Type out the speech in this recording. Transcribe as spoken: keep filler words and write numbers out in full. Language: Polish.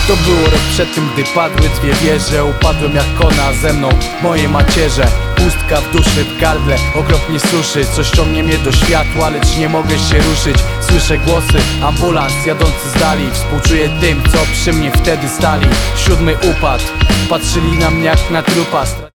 To było rok przed tym, gdy padły dwie wieże. Upadłem jak kona ze mną, moje macierze. Pustka w duszy, w gardle, okropnie suszy. Coś ciągnie mnie do światła, lecz nie mogę się ruszyć. Słyszę głosy, ambulans jadący z dali. Współczuję tym, co przy mnie wtedy stali. Siódmy upad, patrzyli na mnie jak na trupa.